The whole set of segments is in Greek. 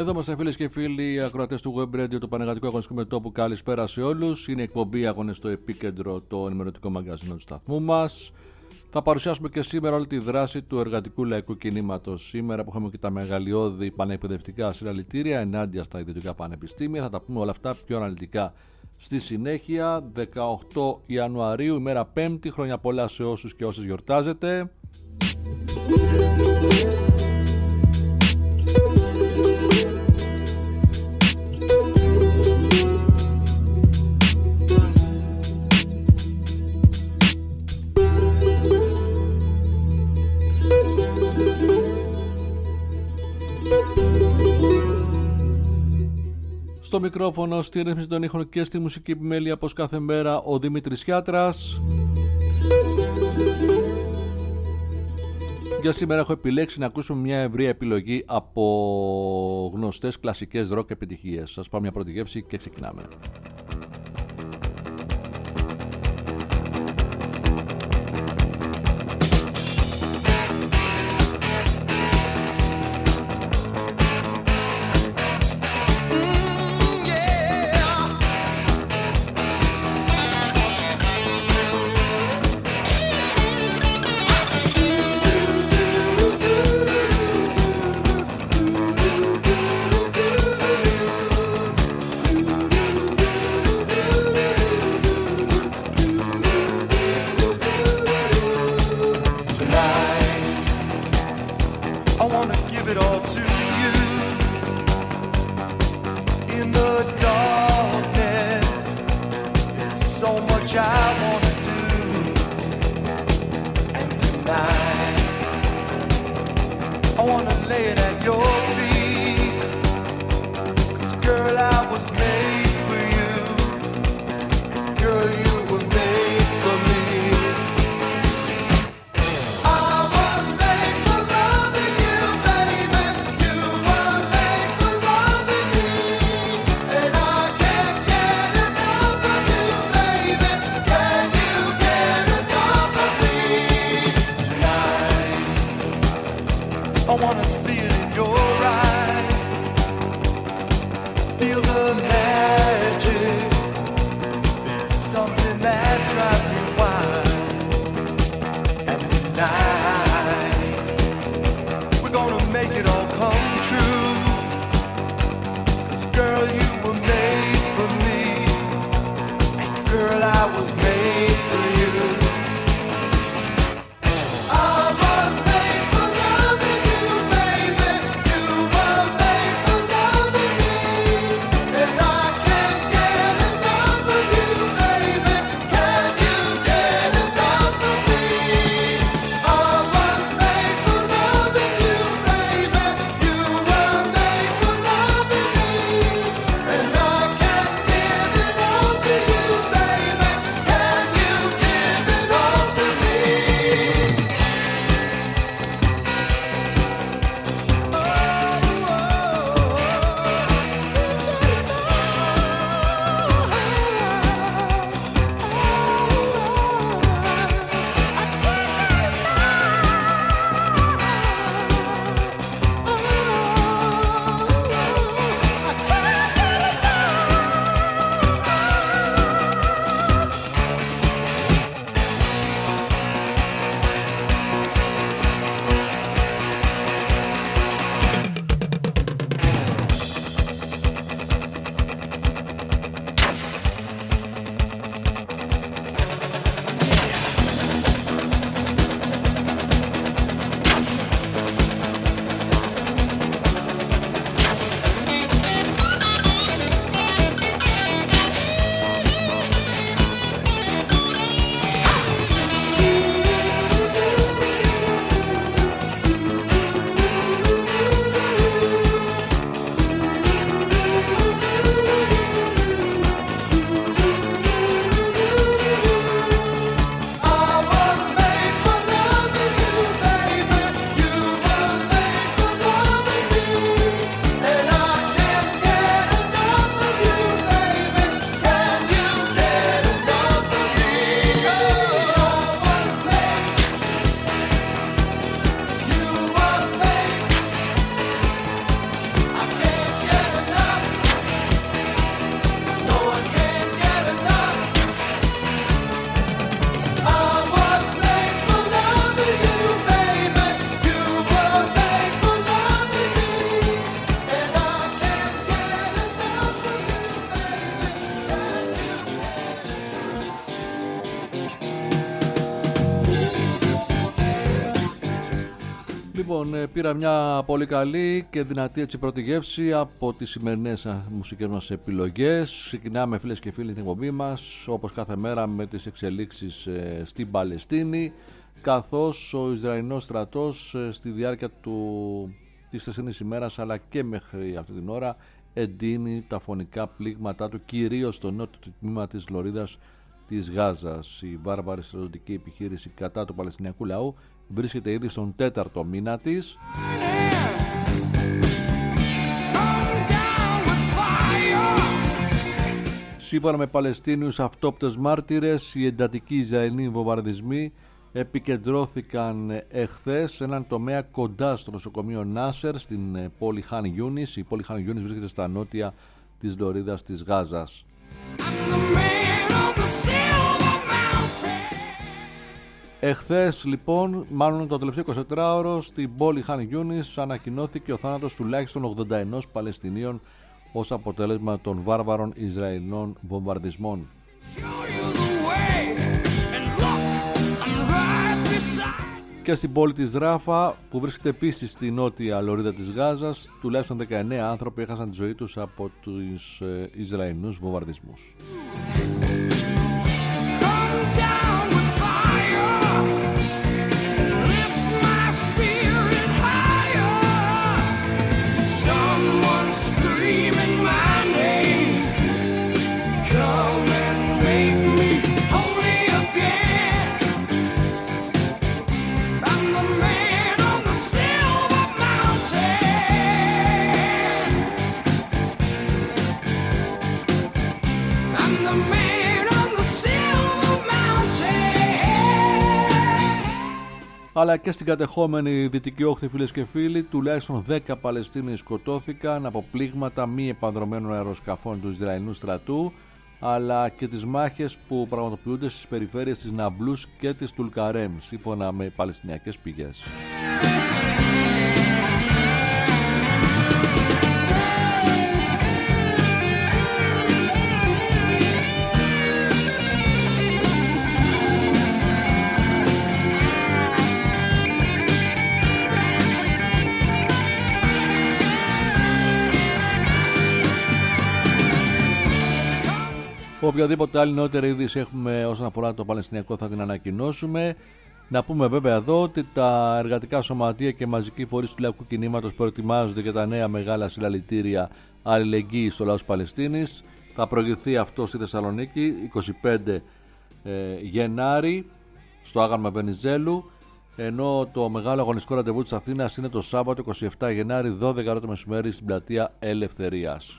Εδώ είμαστε φίλες και φίλοι ακροατές του Web Radio, το Πανεγατικό Αγωνιστικό Μετώπου. Καλησπέρα σε όλους. Είναι η εκπομπή Αγώνες στο Επίκεντρο, το ενημερωτικό μαγκαζίνο του σταθμού μας. Θα παρουσιάσουμε και σήμερα όλη τη δράση του εργατικού λαϊκού κινήματος. Σήμερα που έχουμε και τα μεγαλειώδη πανεκπαιδευτικά συλλαλητήρια ενάντια στα ιδιωτικά πανεπιστήμια. Θα τα πούμε όλα αυτά πιο αναλυτικά στη συνέχεια. 18 Ιανουαρίου, ημέρα Πέμπτη. Χρόνια πολλά σε όσους και όσες γιορτάζετε. Στο μικρόφωνο, στη ρύθμιση των ήχων και στη μουσική επιμέλεια, όπως κάθε μέρα, ο Δημήτρης Χιάτρας. Για σήμερα έχω επιλέξει να ακούσουμε μια ευρεία επιλογή από γνωστές κλασικές ροκ επιτυχίες. Σας πάω μια πρώτη γεύση και ξεκινάμε. I was made for loving you, baby. Λοιπόν, πήρα μια πολύ καλή και δυνατή έτσι πρώτη γεύση από τις σημερινές μουσικές μας επιλογές. Ξεκινάμε, φίλες και φίλοι, την εκπομπή μας όπως κάθε μέρα με τις εξελίξεις στην Παλαιστίνη, καθώς ο Ισραηλινός στρατός στη διάρκεια της θεσινής ημέρας αλλά και μέχρι αυτή την ώρα εντείνει τα φωνικά πλήγματά του κυρίως στο νότιο τμήμα της Λωρίδας της Γάζας. Η βάρβαρη στρατιωτική επιχείρηση κατά του Παλαιστινιακού λαού βρίσκεται ήδη στον 4ο μήνα της. Σύμφωνα με Παλαιστίνιους αυτόπτες μάρτυρες, οι εντατικοί Ισραηλοί βομβαρδισμοί επικεντρώθηκαν εχθές σε έναν τομέα κοντά στο νοσοκομείο Νάσερ στην πόλη Χαν Γιούνις. Η πόλη Χαν Γιούνις βρίσκεται στα νότια της Λωρίδας της Γάζας. Εχθές λοιπόν, μάλλον το τελευταίο 24ωρο, στην πόλη Χαν Γιούνις ανακοινώθηκε ο θάνατος τουλάχιστον 81 Παλαιστινίων ως αποτέλεσμα των βάρβαρων Ισραηλινών βομβαρδισμών. Και στην πόλη της Ράφα, που βρίσκεται επίσης στη νότια Λωρίδα της Γάζας, τουλάχιστον 19 άνθρωποι έχασαν τη ζωή τους από τους Ισραηλινούς βομβαρδισμούς. Αλλά και στην κατεχόμενη Δυτική Όχθη, φίλες και φίλοι, τουλάχιστον 10 Παλαιστίνοι σκοτώθηκαν από πλήγματα μη επανδρωμένων αεροσκαφών του Ισραηλινού στρατού, αλλά και τις μάχες που πραγματοποιούνται στις περιφέρειες της Ναμπλούς και της Τουλκαρέμ, σύμφωνα με παλαιστινιακές πηγές. Οποιαδήποτε άλλη νεότερη είδηση έχουμε όσον αφορά το Παλαιστινιακό θα την ανακοινώσουμε. Να πούμε βέβαια εδώ ότι τα εργατικά σωματεία και μαζικοί φορείς του λαϊκού κινήματος προετοιμάζονται για τα νέα μεγάλα συλλαλητήρια αλληλεγγύης στο λαό της Παλαιστίνης. Θα προηγηθεί αυτό στη Θεσσαλονίκη 25 Γενάρη στο Άγαλμα Βενιζέλου, ενώ το μεγάλο αγωνιστικό ραντεβού της Αθήνας είναι το Σάββατο 27 Γενάρη 12 το μεσημέρι στην πλατεία Ελευθερίας.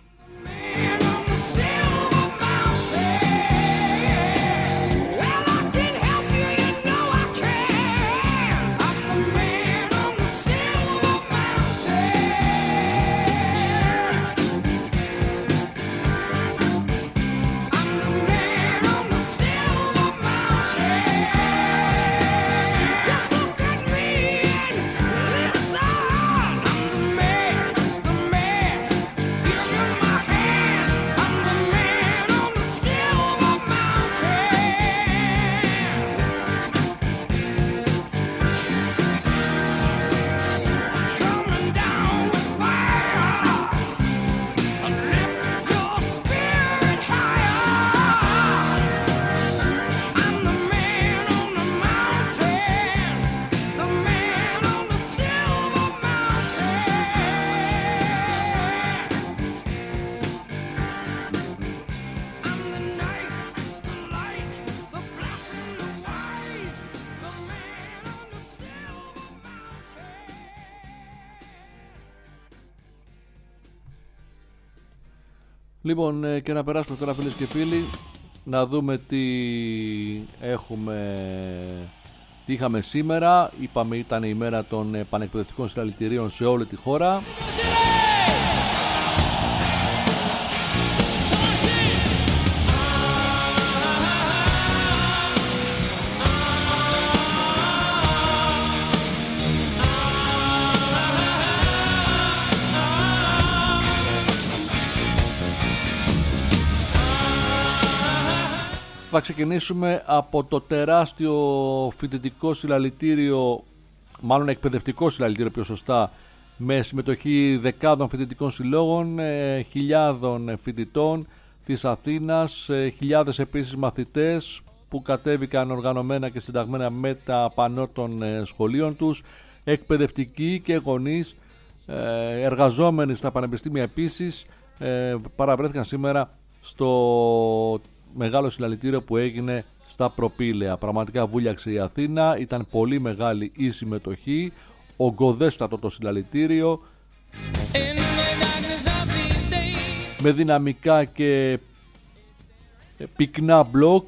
Λοιπόν, και να περάσουμε τώρα, φίλες και φίλοι, να δούμε τι είχαμε σήμερα. Είπαμε ήταν η μέρα των πανεκπαιδευτικών συλλαλητηρίων σε όλη τη χώρα. Θα ξεκινήσουμε από το τεράστιο φοιτητικό συλλαλητήριο μάλλον εκπαιδευτικό συλλαλητήριο πιο σωστά, με συμμετοχή δεκάδων φοιτητικών συλλόγων, χιλιάδων φοιτητών της Αθήνας, χιλιάδες επίσης μαθητές που κατέβηκαν οργανωμένα και συνταγμένα με τα πανό των σχολείων τους, εκπαιδευτικοί και γονείς, εργαζόμενοι στα πανεπιστήμια επίσης, παραβρέθηκαν σήμερα στο μεγάλο συλλαλητήριο που έγινε στα Προπήλαια. Πραγματικά βούλιαξε η Αθήνα, ήταν πολύ μεγάλη η συμμετοχή, ογκοδέστατο το συλλαλητήριο, με δυναμικά και πυκνά μπλοκ.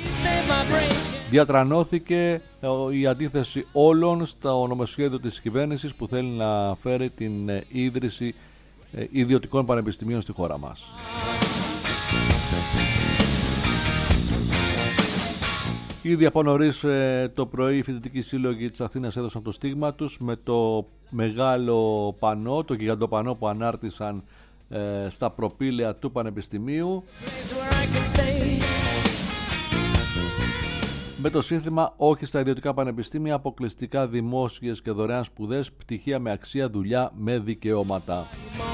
Διατρανώθηκε η αντίθεση όλων στο νομοσχέδιο της κυβέρνησης που θέλει να φέρει την ίδρυση ιδιωτικών πανεπιστημίων στη χώρα μας. Ήδη από νωρίς το πρωί οι φοιτητικοί σύλλογοι της Αθήνας έδωσαν το στίγμα τους με το μεγάλο πανό, το γιγαντοπανό που ανάρτησαν στα προπήλαια του Πανεπιστημίου, με το σύνθημα «Όχι στα ιδιωτικά πανεπιστήμια, αποκλειστικά δημόσιες και δωρεάν σπουδές, πτυχία με αξία, δουλειά με δικαιώματα».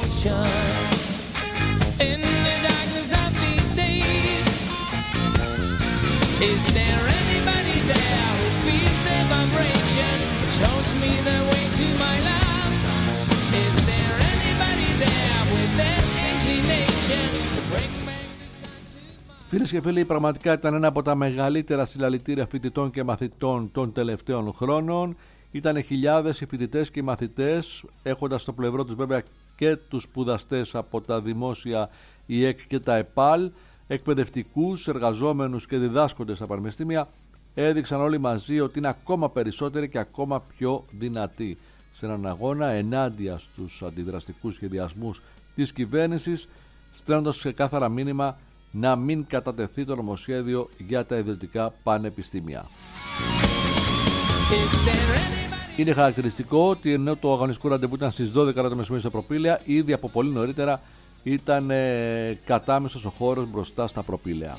Is there anybody there who feels the vibration, shows me the way to my love? Is there anybody there with that inclination to bring back the sun to my... Φίλες και φίλοι, πραγματικά ήταν ένα από τα μεγαλύτερα συλλαλητήρια φοιτητών και μαθητών των τελευταίων χρόνων. Ήταν χιλιάδες οι φοιτητές και οι μαθητές, έχοντας στο πλευρό τους βέβαια και τους σπουδαστές από τα δημόσια ΙΕΚ και τα ΕΠΑΛ, εκπαιδευτικούς, εργαζόμενους και διδάσκοντες στα πανεπιστήμια, έδειξαν όλοι μαζί ότι είναι ακόμα περισσότεροι και ακόμα πιο δυνατοί σε έναν αγώνα ενάντια στους αντιδραστικούς σχεδιασμούς της κυβέρνησης, στέλνοντας ξεκάθαρα μήνυμα να μην κατατεθεί το νομοσχέδιο για τα ιδιωτικά πανεπιστήμια. Είναι χαρακτηριστικό ότι ενώ το αγωνιστικό ραντεβού ήταν στις 12 το μεσημέρι στα Προπήλαια, ήδη από πολύ νωρίτερα ήταν κατάμεσος ο χώρος μπροστά στα Προπήλαια.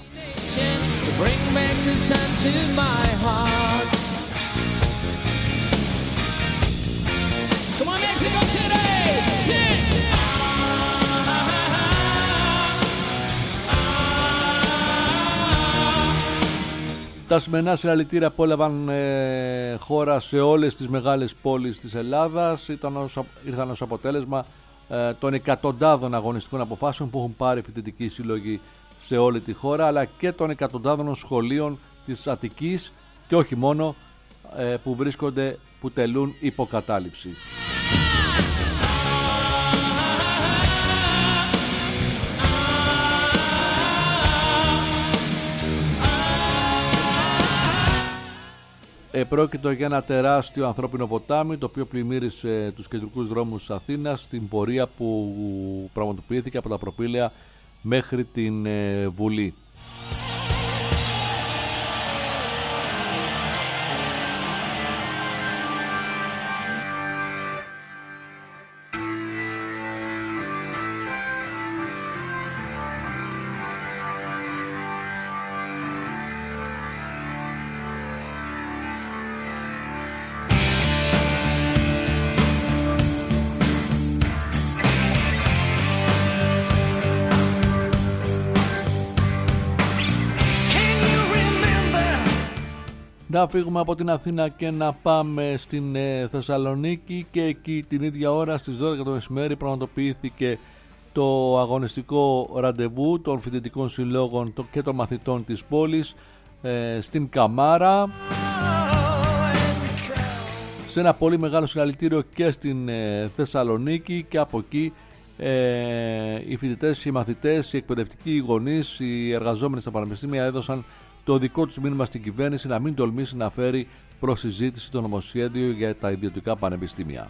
Τα σημερινά συλλαλητήρια απόλαβαν χώρα σε όλες τις μεγάλες πόλεις της Ελλάδας. Ήρθαν ως αποτέλεσμα των εκατοντάδων αγωνιστικών αποφάσεων που έχουν πάρει φοιτητικοί σύλλογοι σε όλη τη χώρα, αλλά και των εκατοντάδων σχολείων της Αττικής και όχι μόνο, που τελούν υποκατάληψη. Πρόκειτο για ένα τεράστιο ανθρώπινο ποτάμι, το οποίο πλημμύρισε τους κεντρικούς δρόμους της Αθήνας στην πορεία που πραγματοποιήθηκε από τα Προπήλαια μέχρι την Βουλή. Να φύγουμε από την Αθήνα και να πάμε στην Θεσσαλονίκη, και εκεί την ίδια ώρα στις 12 το μεσημέρι πραγματοποιήθηκε το αγωνιστικό ραντεβού των φοιτητικών συλλόγων και των μαθητών της πόλης στην Καμάρα, σε ένα πολύ μεγάλο συλλαλητήριο και στην Θεσσαλονίκη, και από εκεί οι φοιτητές, οι μαθητές, οι εκπαιδευτικοί, οι γονείς, οι εργαζόμενοι στα πανεπιστήμια έδωσαν το δικό τους μήνυμα στην κυβέρνηση να μην τολμήσει να φέρει προς συζήτηση το νομοσχέδιο για τα ιδιωτικά πανεπιστήμια.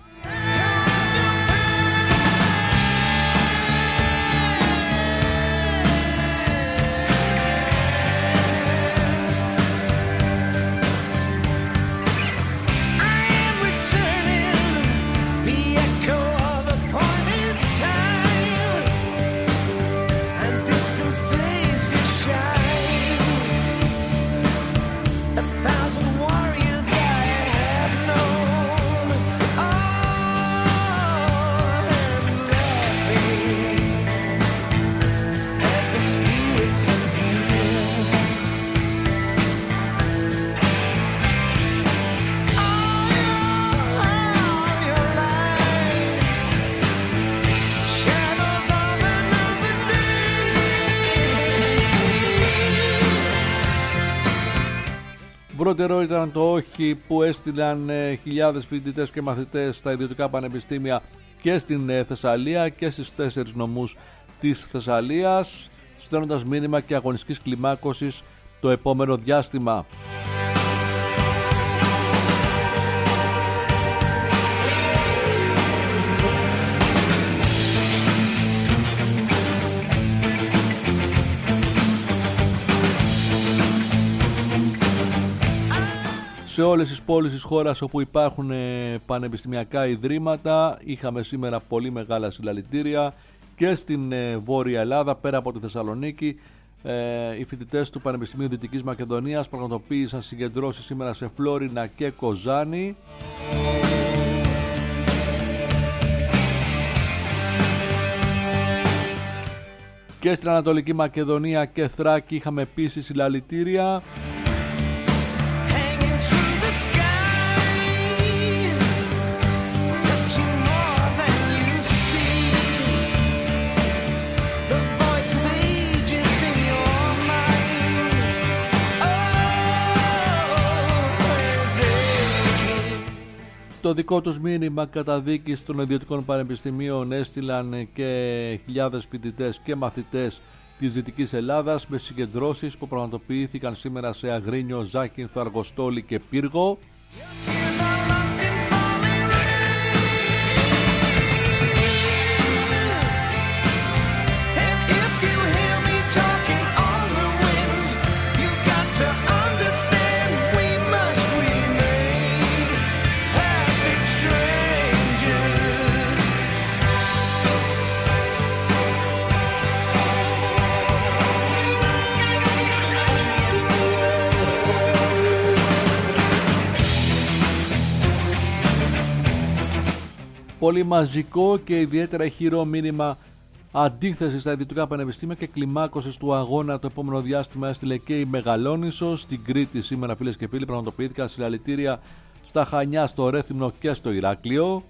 πρώτερο ήταν το όχι που έστειλαν χιλιάδες φοιτητές και μαθητές στα ιδιωτικά πανεπιστήμια και στην Θεσσαλία και στις 4 νομούς της Θεσσαλίας, στέλνοντας μήνυμα και αγωνιστικής κλιμάκωσης το επόμενο διάστημα. Σε όλες τις πόλεις της χώρας όπου υπάρχουν πανεπιστημιακά ιδρύματα είχαμε σήμερα πολύ μεγάλα συλλαλητήρια και στην Βόρεια Ελλάδα, πέρα από τη Θεσσαλονίκη. Οι φοιτητές του Πανεπιστημίου Δυτικής Μακεδονίας πραγματοποίησαν συγκεντρώσεις σήμερα σε Φλόρινα και Κοζάνη. Και στην Ανατολική Μακεδονία και Θράκη είχαμε επίσης συλλαλητήρια. Το δικό τους μήνυμα καταδίκης των ιδιωτικών πανεπιστημίων έστειλαν και χιλιάδες φοιτητές και μαθητές της Δυτικής Ελλάδας με συγκεντρώσεις που πραγματοποιήθηκαν σήμερα σε Αγρίνιο, Ζάκυνθο, Αργοστόλη και Πύργο. Πολύ μαζικό και ιδιαίτερα ηχηρό μήνυμα αντίθεση στα ιδιωτικά πανεπιστήμια και κλιμάκωσης του αγώνα το επόμενο διάστημα έστειλε και η Μεγαλόνισσος. Στην Κρήτη σήμερα, φίλες και φίλοι, πραγματοποιήθηκαν συλλαλητήρια στα Χανιά, στο Ρέθυμνο και στο Ηράκλειο.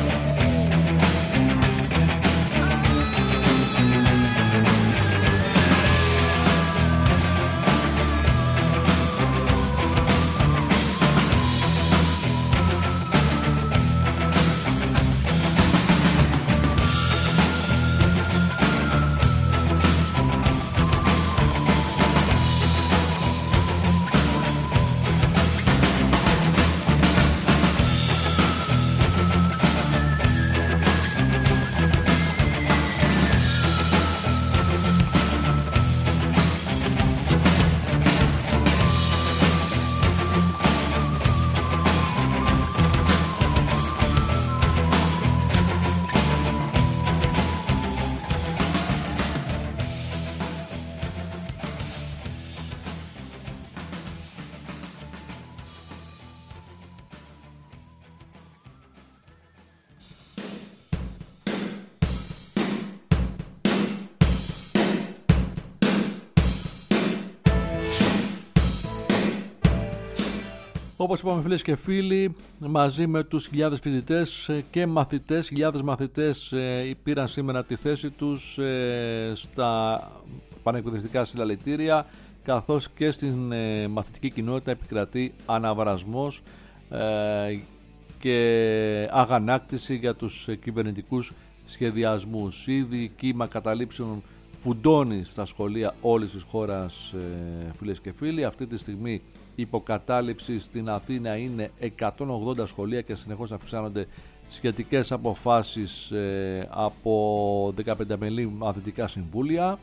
Όπως είπαμε, φίλες και φίλοι, μαζί με τους χιλιάδες φοιτητές και μαθητές, χιλιάδες μαθητές πήραν σήμερα τη θέση τους στα πανεκπαιδευτικά συλλαλητήρια, καθώς και στην μαθητική κοινότητα επικρατεί αναβρασμός και αγανάκτηση για τους κυβερνητικούς σχεδιασμούς. Ήδη κύμα καταλήψεων φουντώνει στα σχολεία όλης της χώρας, φίλες και φίλοι. Αυτή τη στιγμή η υποκατάληψη στην Αθήνα είναι 180 σχολεία και συνεχώς αυξάνονται σχετικές αποφάσεις από 15 μελή μαθητικά συμβούλια.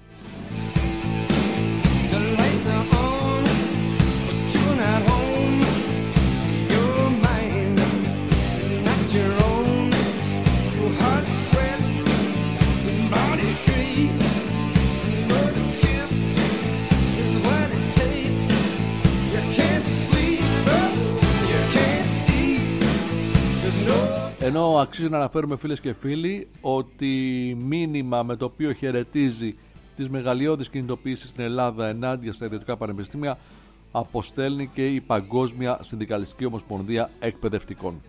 Ενώ αξίζει να αναφέρουμε, φίλες και φίλοι, ότι μήνυμα με το οποίο χαιρετίζει τις μεγαλειώδεις κινητοποιήσεις στην Ελλάδα ενάντια στα ιδιωτικά πανεπιστήμια αποστέλνει και η Παγκόσμια Συνδικαλιστική Ομοσπονδία Εκπαιδευτικών.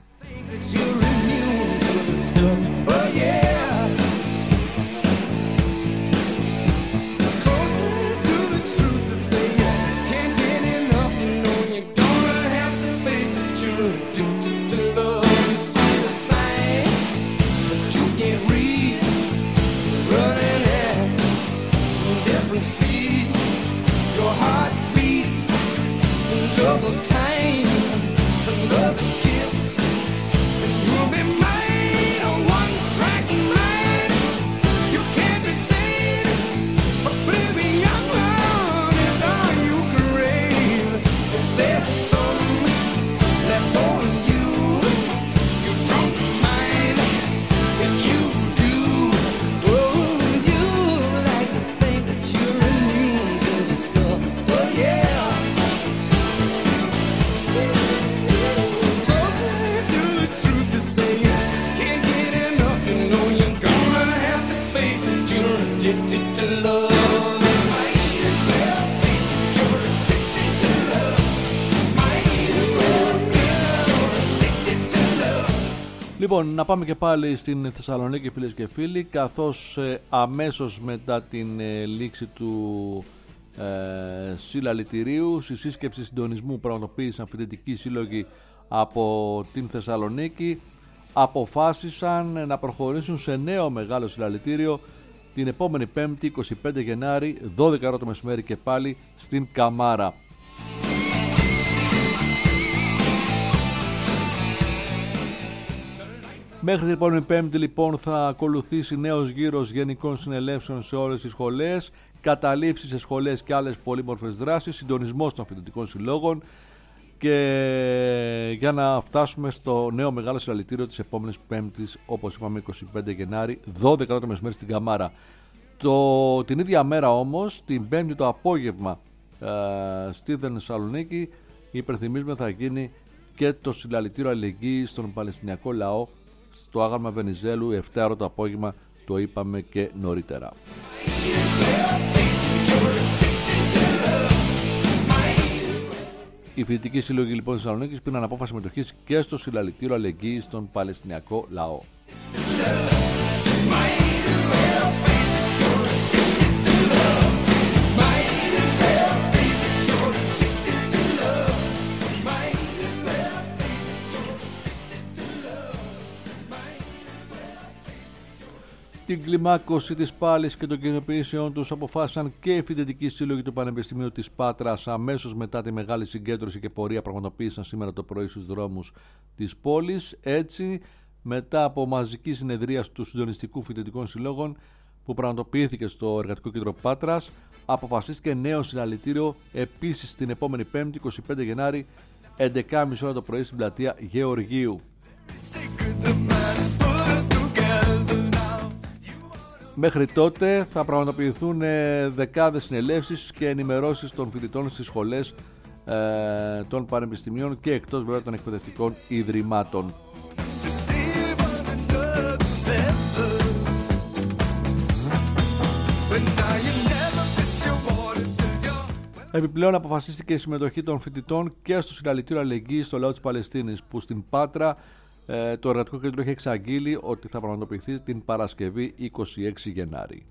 Λοιπόν, να πάμε και πάλι στην Θεσσαλονίκη, φίλες και φίλοι, καθώς αμέσως μετά την λήξη του συλλαλητηρίου, στη σύσκεψη συντονισμού πραγματοποίησαν φοιτητικοί σύλλογοι από την Θεσσαλονίκη, αποφάσισαν να προχωρήσουν σε νέο μεγάλο συλλαλητήριο την επόμενη Πέμπτη, 25 Γενάρη, 12 ώρα το μεσημέρι και πάλι στην Καμάρα. Μέχρι την επόμενη Πέμπτη λοιπόν θα ακολουθήσει νέος γύρος γενικών συνελεύσεων σε όλες τις σχολές, καταλήψεις σε σχολές και άλλες πολύμορφες δράσεις, συντονισμός των φοιτητικών συλλόγων και για να φτάσουμε στο νέο μεγάλο συλλαλητήριο της επόμενης Πέμπτης, όπως είπαμε, 25 Γενάρη, 12 το μεσημέρι στην Καμάρα. Την ίδια μέρα όμως, την Πέμπτη το απόγευμα στη Θεσσαλονίκη, υπενθυμίζουμε, θα γίνει και το συλλαλητήριο αλληλεγγύης στον Παλαιστινιακό λαό στο άγαλμα Βενιζέλου, 7 ώρα το απόγευμα, το είπαμε και νωρίτερα. Οι φοιτητικοί σύλλογοι λοιπόν της Θεσσαλονίκης πήραν απόφαση συμμετοχής και στο συλλαλητήριο αλληλεγγύης στον Παλαιστινιακό λαό. Την κλιμάκωση της πάλης και των κοινοποιήσεων τους αποφάσισαν και οι φοιτητικοί σύλλογοι του Πανεπιστημίου της Πάτρας αμέσως μετά τη μεγάλη συγκέντρωση και πορεία πραγματοποίησαν σήμερα το πρωί στους δρόμους της πόλης. Έτσι, μετά από μαζική συνεδρία του Συντονιστικού Φοιτητικών Συλλόγων που πραγματοποιήθηκε στο Εργατικό Κέντρο Πάτρας, αποφασίστηκε νέο συλλαλητήριο επίσης την επόμενη Πέμπτη, 25 Γενάρη, 11.30 ώρα το πρωί στην πλατεία Γεωργίου. Μέχρι τότε θα πραγματοποιηθούν δεκάδες συνελεύσεις και ενημερώσεις των φοιτητών στις σχολές των πανεπιστημίων και εκτός βέβαια των εκπαιδευτικών ιδρυμάτων. Επιπλέον αποφασίστηκε η συμμετοχή των φοιτητών και στο συλλαλητήριο αλληλεγγύης στο λαό της Παλαιστίνης, που στην Πάτρα το Εργατικό Κέντρο έχει εξαγγείλει ότι θα πραγματοποιηθεί την Παρασκευή 26 Γενάρη.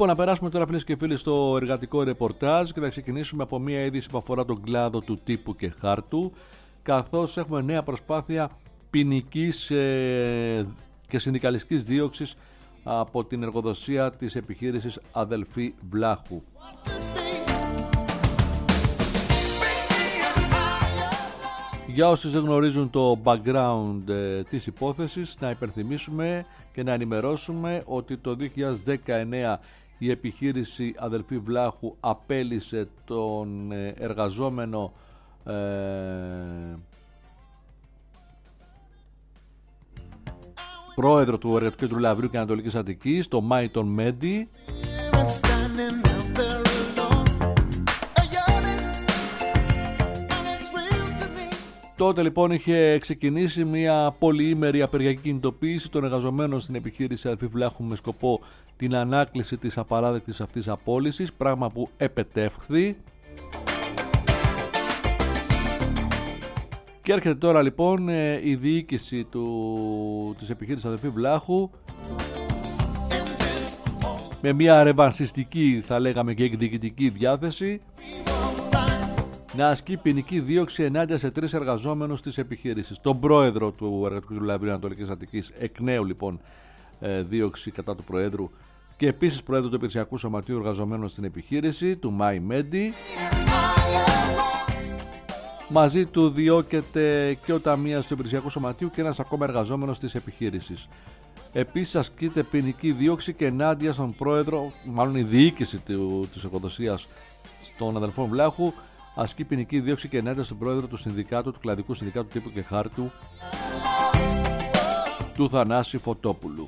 Λοιπόν, να περάσουμε τώρα, φίλες και φίλοι, στο εργατικό ρεπορτάζ και θα ξεκινήσουμε από μια είδηση που αφορά τον κλάδο του τύπου και χάρτου, καθώς έχουμε νέα προσπάθεια ποινικής και συνδικαλιστικής δίωξης από την εργοδοσία της επιχείρησης Αδελφή Βλάχου. Για όσους δεν γνωρίζουν το background της υπόθεσης, να υπενθυμίσουμε και να ενημερώσουμε ότι το 2019 η επιχείρηση Αδελφή Βλάχου απέλυσε τον εργαζόμενο πρόεδρο του Εργατικού Κέντρου Λαυρίου και Ανατολικής Αττικής, το Μάιτον Μέντι, Τότε λοιπόν είχε ξεκινήσει μια πολυήμερη απεργιακή κινητοποίηση των εργαζομένων στην επιχείρηση Αδελφή Βλάχου με σκοπό την ανάκληση της απαράδεκτης αυτής απόλυσης, πράγμα που επετεύχθη. Και έρχεται τώρα λοιπόν η διοίκηση της επιχείρησης Αδελφή Βλάχου με μια ρεβανσιστική, θα λέγαμε, και εκδικητική διάθεση να ασκεί ποινική δίωξη ενάντια σε 3 εργαζόμενους της επιχείρησης. Τον πρόεδρο του Εργατικού Κέντρου Λαυρίου Ανατολικής Αττικής, εκ νέου λοιπόν δίωξη κατά του προέδρου, και επίσης πρόεδρο του Υπηρεσιακού Σωματείου Εργαζομένων στην επιχείρηση, του Μάι Μέντι. Μαζί του διώκεται και ο ταμείας του Υπηρεσιακού Σωματείου και ένας ακόμα εργαζόμενος της επιχείρησης. Επίσης ασκείται ποινική δίωξη και ενάντια στον πρόεδρο, μάλλον η διοίκηση της εργοδοσίας των Αδελφών Βλάχου ασκεί ποινική δίωξη και ενάντια στον πρόεδρο του συνδικάτου, του κλαδικού συνδικάτου τύπου και χάρτου, του Θανάση Φωτόπουλου.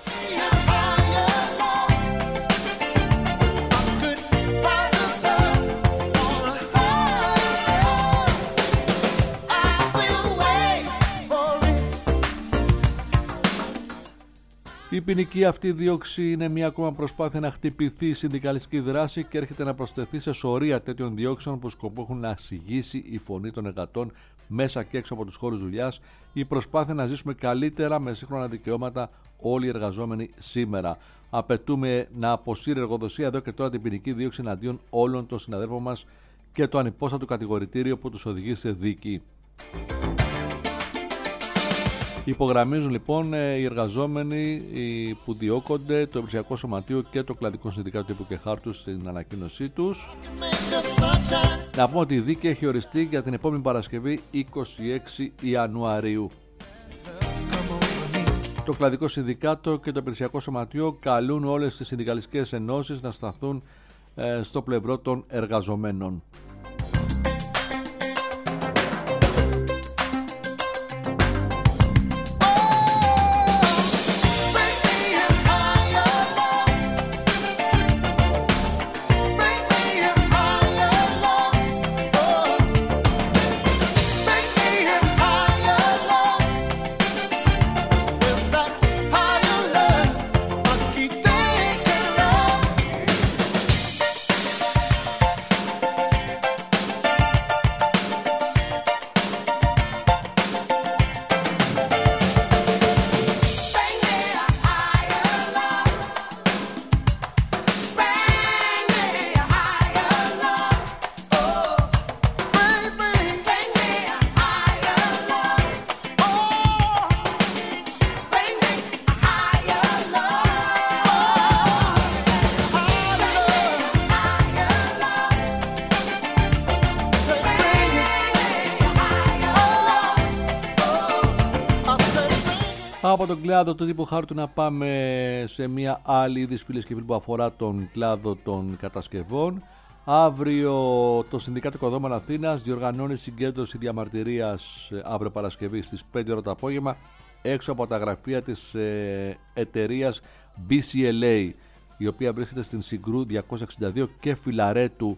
Η ποινική αυτή δίωξη είναι μια ακόμα προσπάθεια να χτυπηθεί η συνδικαλιστική δράση και έρχεται να προσθεθεί σε σωρία τέτοιων διώξεων που σκοπό έχουν να ασυγήσει η φωνή των εργατών μέσα και έξω από τους χώρους δουλειάς, η προσπάθεια να ζήσουμε καλύτερα με σύγχρονα δικαιώματα όλοι οι εργαζόμενοι σήμερα. Απαιτούμε να αποσύρει η εργοδοσία εδώ και τώρα την ποινική δίωξη εναντίον όλων των συναδέλφων μας και το ανυπόστατο κατηγορητήριο που τους οδηγεί σε δίκη. Υπογραμμίζουν λοιπόν οι εργαζόμενοι που διώκονται, το Υπηρεσιακό Σωματείο και το Κλαδικό Συνδικάτο Τύπου και Χάρτου στην ανακοίνωσή τους. Να πούμε ότι η δίκη έχει οριστεί για την επόμενη Παρασκευή 26 Ιανουαρίου. Το Κλαδικό Συνδικάτο και το Υπηρεσιακό Σωματείο καλούν όλες τις συνδικαλιστικές ενώσεις να σταθούν στο πλευρό των εργαζομένων. Από τον κλάδο του τύπου χάρτου να πάμε σε μια άλλη είδηση, φίλες και φίλοι, που αφορά τον κλάδο των κατασκευών. Αύριο το Συνδικάτο Οικοδόμων Αθήνας διοργανώνει συγκέντρωση διαμαρτυρίας αύριο Παρασκευή στις 5 ώρα το απόγευμα έξω από τα γραφεία της εταιρείας BCLA, η οποία βρίσκεται στην Συγκρού 262 και Φιλαρέτου.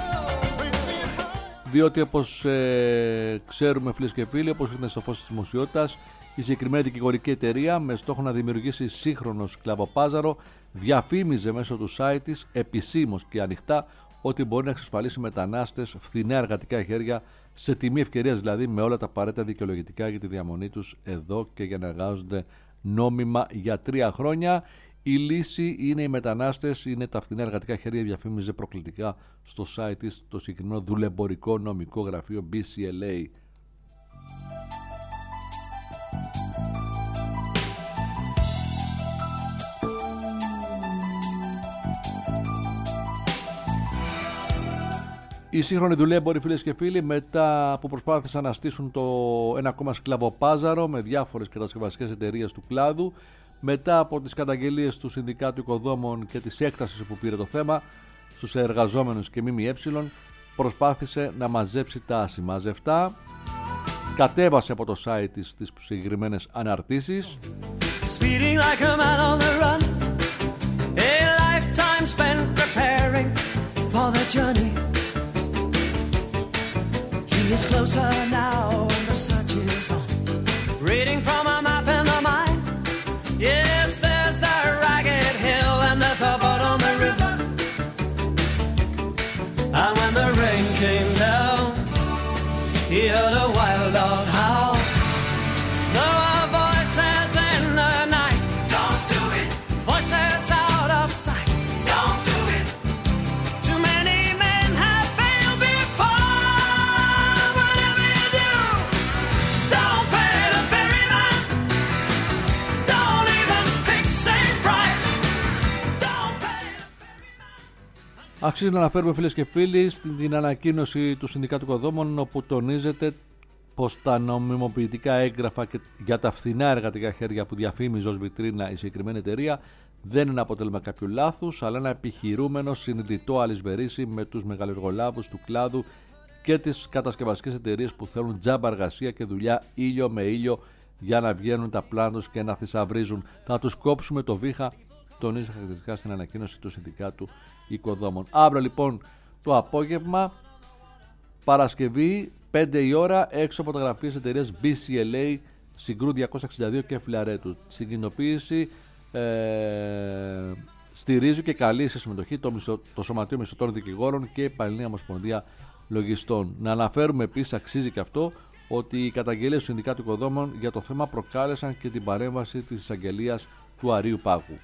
Διότι όπως ξέρουμε, φίλες και φίλοι, όπως είναι στο φως της δημοσιότητας, η συγκεκριμένη δικηγορική εταιρεία, με στόχο να δημιουργήσει σύγχρονο σκλαβοπάζαρο, διαφήμιζε μέσω του site της επισήμως και ανοιχτά ότι μπορεί να εξασφαλίσει μετανάστες φθηνά εργατικά χέρια σε τιμή ευκαιρίας, δηλαδή με όλα τα απαραίτητα δικαιολογητικά για τη διαμονή τους εδώ και για να εργάζονται νόμιμα για 3 χρόνια. Η λύση είναι οι μετανάστες, είναι τα φθηνά εργατικά χέρια, διαφήμιζε προκλητικά στο site της το συγκεκριμένο δουλεμπορικό νομικό γραφείο BCLA. Οι σύγχρονοι δουλέμποροι, φίλες και φίλοι, μετά που προσπάθησαν να στήσουν ένα ακόμα σκλαβοπάζαρο με διάφορες κατασκευαστικές εταιρείες του κλάδου, μετά από τις καταγγελίες του Συνδικάτου Οικοδόμων και της έκτασης που πήρε το θέμα στους εργαζόμενους και ΜΜΕ, προσπάθησε να μαζέψει τα ασημάζευτα, κατέβασε από το site της τις συγκεκριμένες αναρτήσεις. It's closer now and the search is on. Reading from a map in the mind. Yes, there's the ragged hill and there's a boat on the river. And when the rain came down, he heard a wild dog howl. There were voices in the night. Don't do it. Voices out of sight. Don't do it. Too many men have failed before. Αξίζει να αναφέρουμε, φίλες και φίλοι, στην ανακοίνωση του Συνδικάτου Οικοδόμων, όπου τονίζεται πως τα νομιμοποιητικά έγγραφα και για τα φθηνά εργατικά χέρια που διαφήμιζε ως βιτρίνα η συγκεκριμένη εταιρεία δεν είναι αποτέλεσμα κάποιου λάθους, αλλά ένα επιχειρούμενο συνειδητό αλυσβερίσι με τους μεγαλοεργολάβους του κλάδου και τις κατασκευαστικές εταιρείες που θέλουν τζάμπα εργασία και δουλειά ήλιο με ήλιο για να βγαίνουν τα πλάνα τους και να θησαυρίζουν. Θα τους κόψουμε το βήχα, τονίζει χαρακτηριστικά στην ανακοίνωση του Συνδικάτου Οικοδόμων. Αύριο λοιπόν το απόγευμα, Παρασκευή, 5 η ώρα, έξω από τα γραφεία της εταιρείας BCLA Συγκρού 262 και Φιλαρέτου. Στην κοινοποίηση στηρίζει και καλεί σε συμμετοχή το Σωματείο Μισθωτών Δικηγόρων και η Πανελλήνια Ομοσπονδία Λογιστών. Να αναφέρουμε επίσης, αξίζει και αυτό, ότι οι καταγγελίες του Συνδικάτου Οικοδόμων για το θέμα προκάλεσαν και την παρέμβαση της εισαγγελίας του Αρείου Πάγου.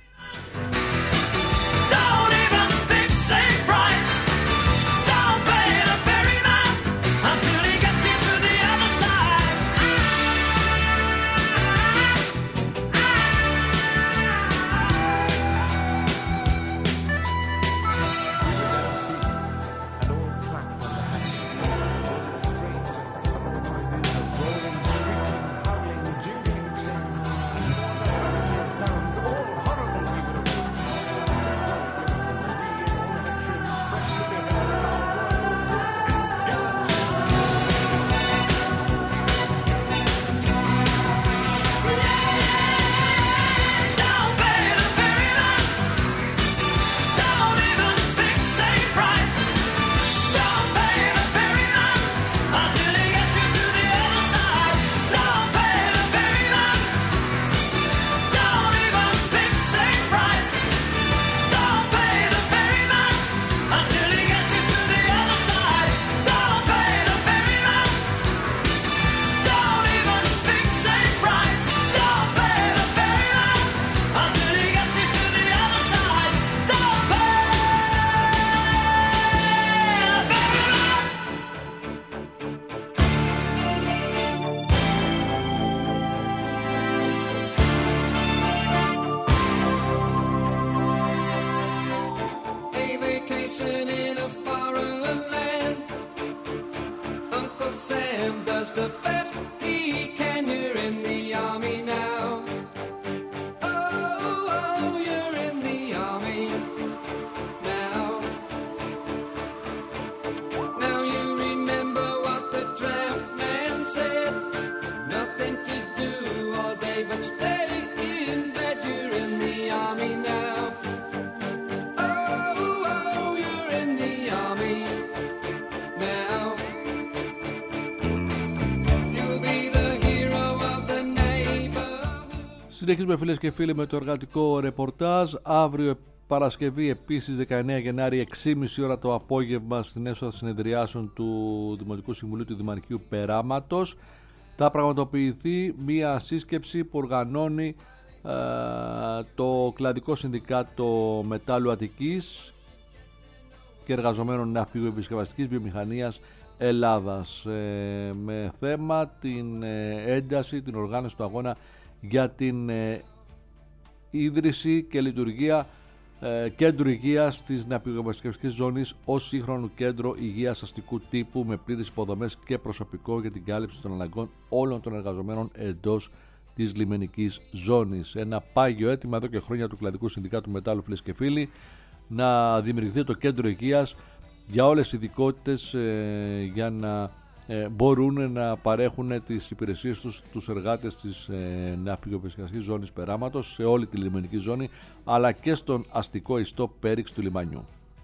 Συνεχίζουμε, φίλες και φίλοι, με το εργατικό ρεπορτάζ. Αύριο Παρασκευή, επίσης 19 Γενάρη, 6.30 ώρα το απόγευμα, στην αίθουσα συνεδριάσεων του Δημοτικού Συμβουλίου του Δημαρχείου Περάματος, θα πραγματοποιηθεί μία σύσκεψη που οργανώνει το κλαδικό συνδικάτο Μετάλλου Αττικής και εργαζομένων ναυπηγοεπισκευαστικής βιομηχανίας Ελλάδας, με θέμα την ένταση, την οργάνωση του αγώνα για την ίδρυση και λειτουργία κέντρου υγείας της ναυπηγοεπισκευαστικής ζώνης ως σύγχρονο κέντρο υγείας αστικού τύπου με πλήρες υποδομές και προσωπικό για την κάλυψη των αναγκών όλων των εργαζομένων εντός της λιμενικής ζώνης. Ένα πάγιο αίτημα εδώ και χρόνια του κλαδικού συνδικάτου Μετάλλου, φίλες και φίλοι, να δημιουργηθεί το κέντρο υγείας για όλες τις ειδικότητες, για να μπορούν να παρέχουν τις υπηρεσίες τους στους εργάτες της ναυπηγοεπισκευαστικής ζώνης Περάματος σε όλη τη λιμενική ζώνη, αλλά και στον αστικό ιστό Πέριξ του λιμανιού.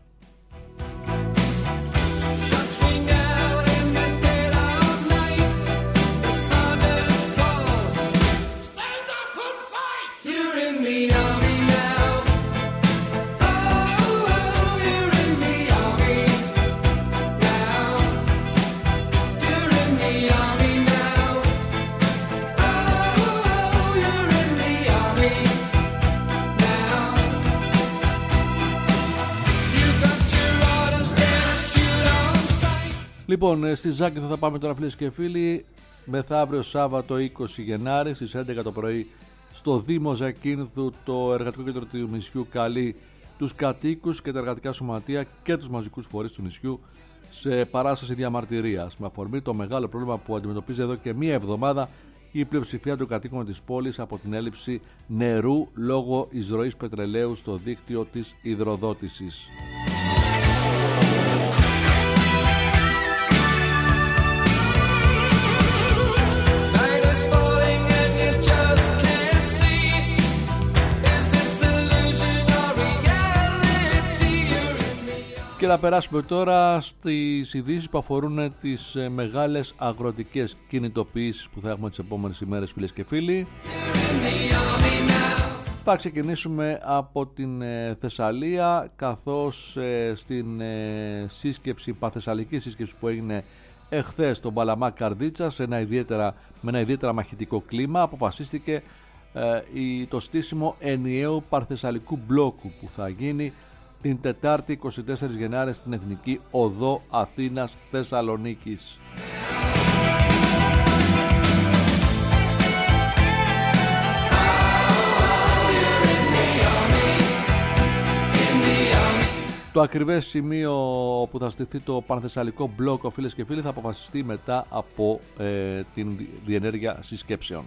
Λοιπόν, στη Ζάκη θα πάμε τώρα, φίλες και φίλοι, μεθαύριο Σάββατο 20 Γενάρη στις 11 το πρωί στο Δήμο Ζακίνθου. Το εργατικό κέντρο του νησιού καλεί τους κατοίκους και τα εργατικά σωματεία και τους μαζικούς φορείς του νησιού σε παράσταση διαμαρτυρίας, με αφορμή το μεγάλο πρόβλημα που αντιμετωπίζει εδώ και μία εβδομάδα η πλειοψηφία των κατοίκων της πόλης από την έλλειψη νερού λόγω εισρωής πετρελαίου στο δίκτυο της υδροδότησης. Και να περάσουμε τώρα στις ειδήσεις που αφορούν τις μεγάλες αγροτικές κινητοποιήσεις που θα έχουμε τις επόμενες ημέρες, φίλες και φίλοι. Θα ξεκινήσουμε από την Θεσσαλία, καθώς στην σύσκεψη, παθεσσαλική σύσκεψη που έγινε εχθές στον Παλαμά Καρδίτσα, με ένα ιδιαίτερα μαχητικό κλίμα, αποφασίστηκε το στήσιμο ενιαίου παρθεσσαλικού μπλόκου που θα γίνει την Τετάρτη 24 Γενάρη στην Εθνική Οδό Αθήνας Θεσσαλονίκης. Το ακριβές σημείο που θα στηθεί το πανθεσσαλικό μπλόκο, φίλες και φίλοι, θα αποφασιστεί μετά από την διενέργεια συσκέψεων.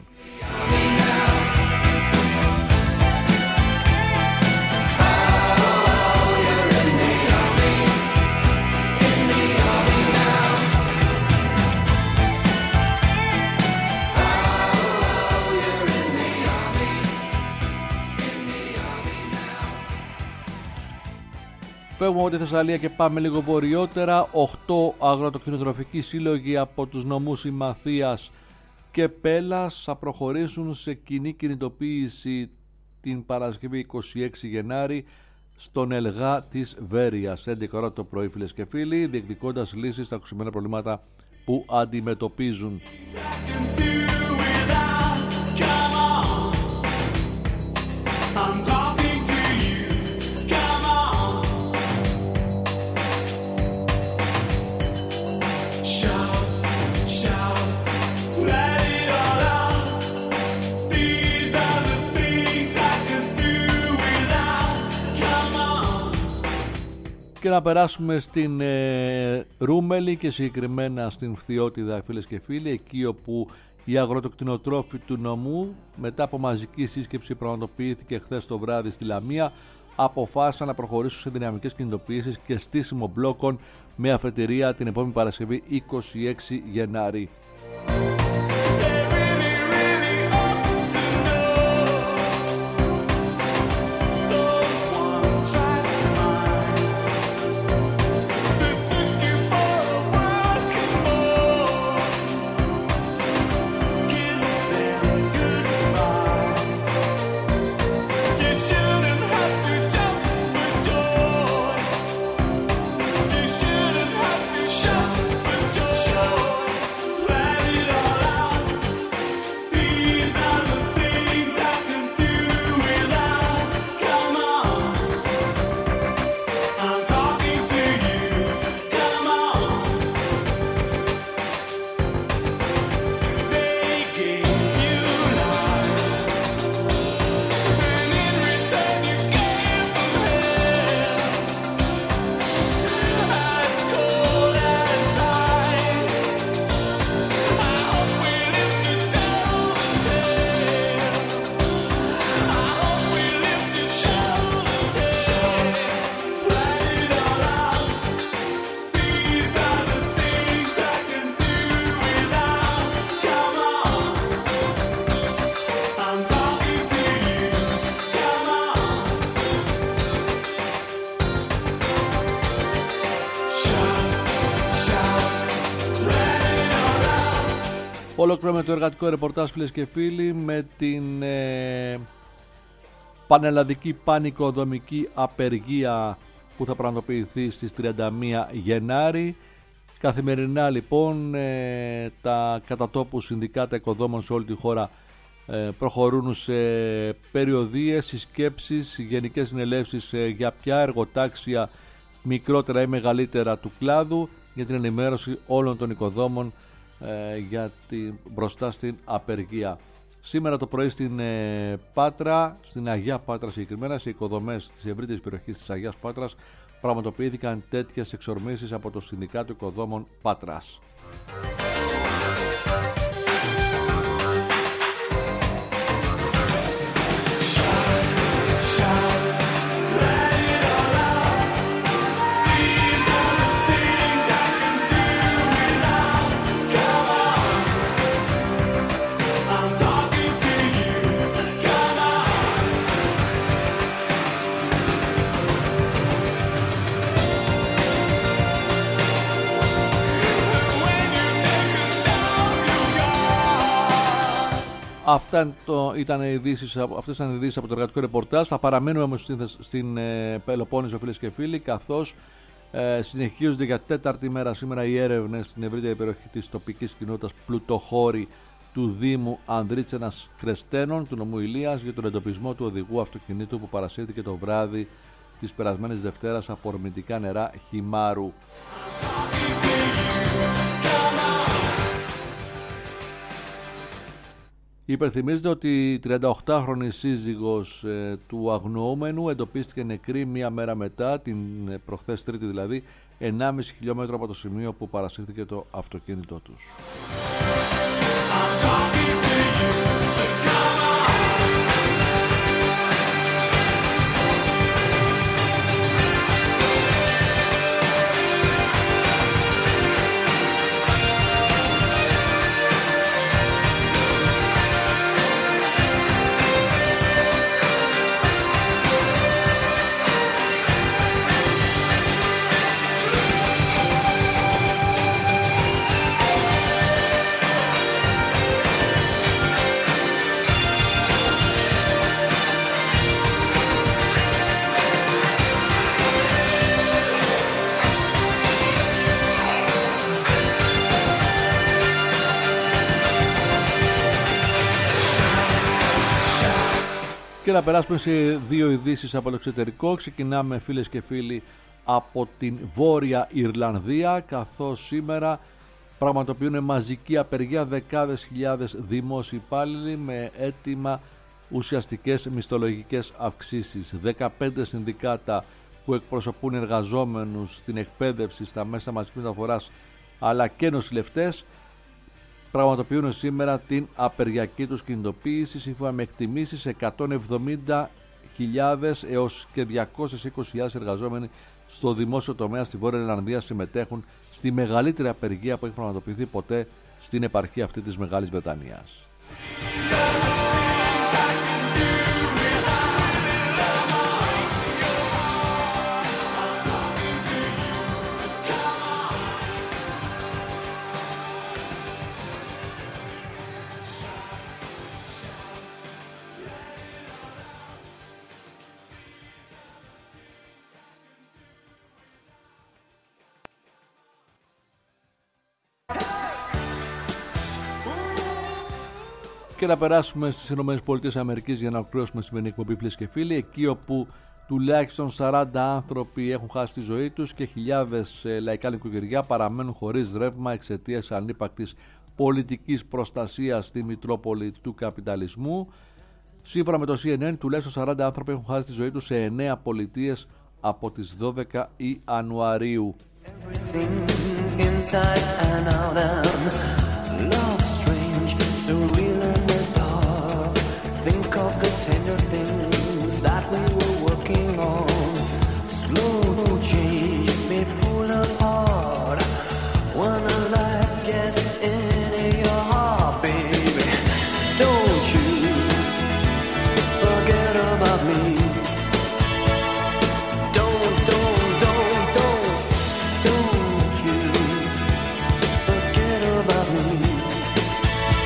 Φεύγουμε από τη Θεσσαλία και πάμε λίγο βορειότερα. 8 αγροτοκτηνοτροφικοί σύλλογοι από τους νομούς Ημαθίας και Πέλας θα προχωρήσουν σε κοινή κινητοποίηση την Παρασκευή 26 Γενάρη στον Ελγά της Βέρειας, 11 ώρα το πρωί, φίλες και φίλοι, διεκδικώντας λύσεις στα οξυμένα προβλήματα που αντιμετωπίζουν. Και να περάσουμε στην Ρούμελη και συγκεκριμένα στην Φθιώτιδα, φίλες και φίλοι, εκεί όπου οι αγροτοκτηνοτρόφοι του νομού, μετά από μαζική σύσκεψη που πραγματοποιήθηκε χθες το βράδυ στη Λαμία, αποφάσισαν να προχωρήσουν σε δυναμικές κινητοποιήσεις και στήσιμο μπλόκων με αφετηρία την επόμενη Παρασκευή 26 Γενάρη. Let it all Ολοκληρώνουμε το εργατικό ρεπορτάζ, φίλες και φίλοι, με την πανελλαδική πανοικοδομική απεργία που θα πραγματοποιηθεί στις 31 Γενάρη. Καθημερινά λοιπόν τα κατατόπου συνδικάτα οικοδόμων σε όλη τη χώρα προχωρούν σε περιοδίες, συσκέψεις, γενικές συνελεύσεις για ποια εργοτάξια μικρότερα ή μεγαλύτερα του κλάδου, για την ενημέρωση όλων των οικοδόμων μπροστά στην απεργία. Σήμερα το πρωί στην Πάτρα, στην Αγιά Πάτρα συγκεκριμένα, σε οικοδομές της ευρύτερης περιοχής της Αγιάς Πάτρας, πραγματοποιήθηκαν τέτοιες εξορμήσεις από το Συνδικάτο Οικοδόμων Πάτρας. Αυτές ήταν οι ειδήσεις από το εργατικό ρεπορτάζ. Θα παραμείνουμε όμως στην Πελοπόννησο, φίλες και φίλοι, καθώς συνεχίζονται για τέταρτη μέρα σήμερα οι έρευνες στην ευρύτερη περιοχή της τοπικής κοινότητας Πλουτοχώρη του Δήμου Ανδρίτσενας Κρεστένων του νομού Ηλίας για τον εντοπισμό του οδηγού αυτοκινήτου που παρασύρθηκε το βράδυ της περασμένης Δευτέρας από ορμητικά νερά Χιμάρου. Υπενθυμίζεται ότι η 38χρονη σύζυγος του αγνοούμενου εντοπίστηκε νεκρή μία μέρα μετά, την προχθές Τρίτη δηλαδή, 1,5 χιλιόμετρο από το σημείο που παρασύρθηκε το αυτοκίνητό τους. Και να περάσουμε σε δύο ειδήσεις από το εξωτερικό. Ξεκινάμε, φίλες και φίλοι, από την Βόρεια Ιρλανδία, καθώς σήμερα πραγματοποιούν μαζική απεργία δεκάδες χιλιάδες δημόσιοι υπάλληλοι με αίτημα ουσιαστικές μισθολογικές αυξήσεις. 15 συνδικάτα που εκπροσωπούν εργαζόμενους στην εκπαίδευση, στα μέσα μαζικής μεταφοράς αλλά και νοσηλευτές πραγματοποιούν σήμερα την απεργιακή τους κινητοποίηση, σύμφωνα με εκτιμήσεις 170.000 έως και 220.000 εργαζόμενοι στο δημόσιο τομέα στη Βόρεια Ιρλανδία συμμετέχουν στη μεγαλύτερη απεργία που έχει πραγματοποιηθεί ποτέ στην επαρχία αυτή της Μεγάλης Βρετανίας. Και να περάσουμε στις ΗΠΑ για να ολοκληρώσουμε σημερινή εκπομπή, φίλες και φίλοι, εκεί όπου τουλάχιστον 40 άνθρωποι έχουν χάσει τη ζωή τους και χιλιάδες λαϊκά νοικοκυριά παραμένουν χωρίς ρεύμα εξαιτίας ανύπαρκτης πολιτικής προστασίας στη Μητρόπολη του καπιταλισμού. Σύμφωνα με το CNN, τουλάχιστον 40 άνθρωποι έχουν χάσει τη ζωή τους σε 9 πολιτείες από τις 12 Ιανουαρίου. So real in the dark, think of the tender things that we were working on. Slow change may pull apart when a light gets into your heart, baby. Don't you forget about me. Don't you forget about me.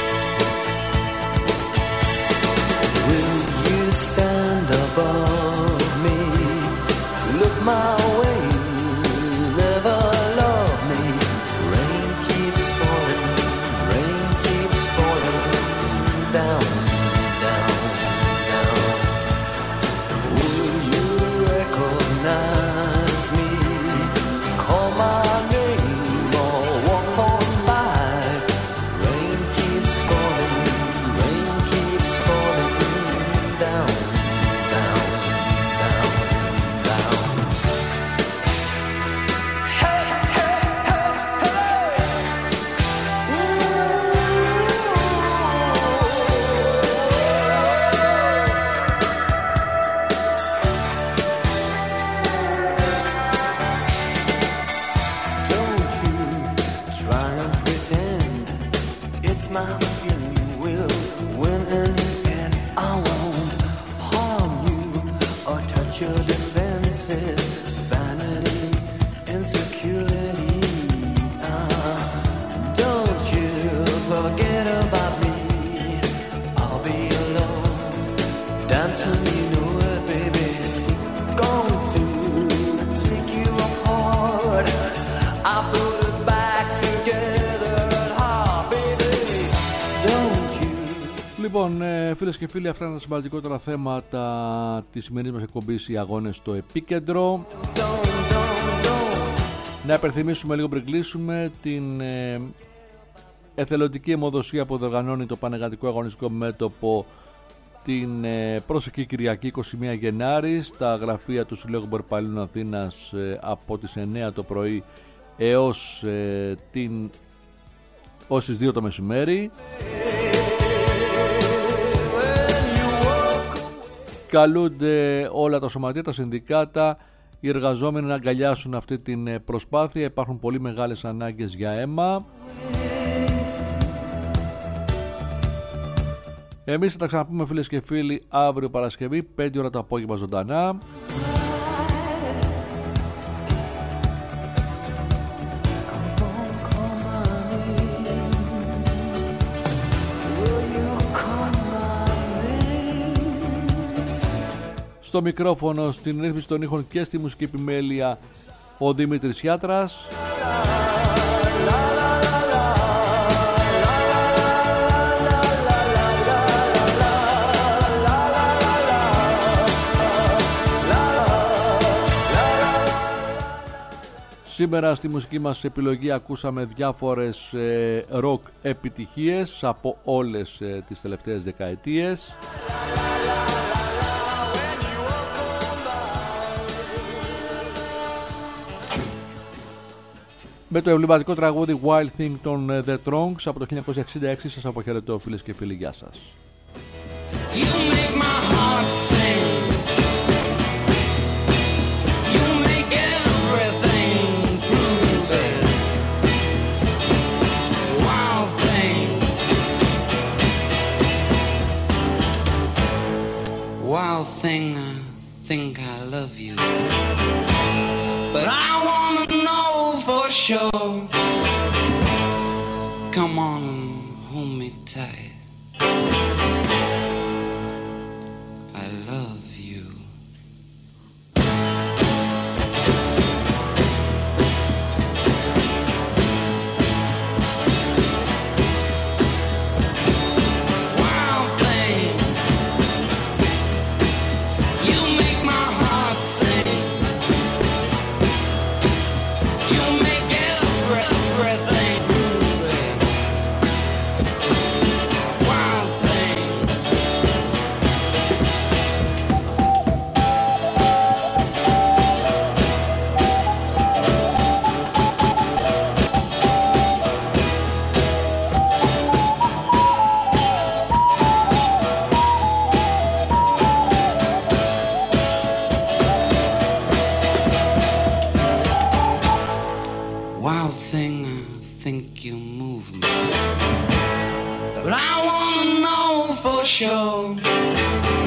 Λοιπόν, φίλες και φίλοι, αυτά είναι τα σημαντικότερα θέματα της σημερινής μας εκπομπής, οι αγώνες στο επίκεντρο. Να υπενθυμίσουμε λίγο πριν κλείσουμε την εθελοντική αιμοδοσία που διοργανώνει το Πανεργατικό Αγωνιστικό Μέτωπο την προσεχή Κυριακή 21 Γενάρη στα γραφεία του Συλλόγου Μπορπαλλίων Αθήνας από τις 9 το πρωί έως τις 2 το μεσημέρι. Καλούνται όλα τα σωματεία, τα συνδικάτα, οι εργαζόμενοι να αγκαλιάσουν αυτή την προσπάθεια. Υπάρχουν πολύ μεγάλες ανάγκες για αίμα. Εμείς θα τα ξαναπούμε, φίλες και φίλοι, αύριο Παρασκευή 5 ώρα το απόγευμα ζωντανά. Στο μικρόφωνο, στην ρύθμιση των ήχων και στη μουσική επιμέλεια ο Δημήτρης Γιάτρας. Σήμερα στη μουσική μας επιλογή ακούσαμε διάφορες rock επιτυχίες από όλες τις τελευταίες δεκαετίες. Με το εμβληματικό τραγούδι Wild Thing των The Trunks από το 1966 σας αποχαιρετώ, φίλες και φίλοι, γεια σας. You make my heart sing. You make everything groovy. Wild thing. Wild thing, I think I love you. But I wanna know for sure. Come on and hold me tight. I love you. Wild thing, you make my heart sing. You make everything groovy. Wild thing. Wild thing, I think you move me. But I wanna know for sure.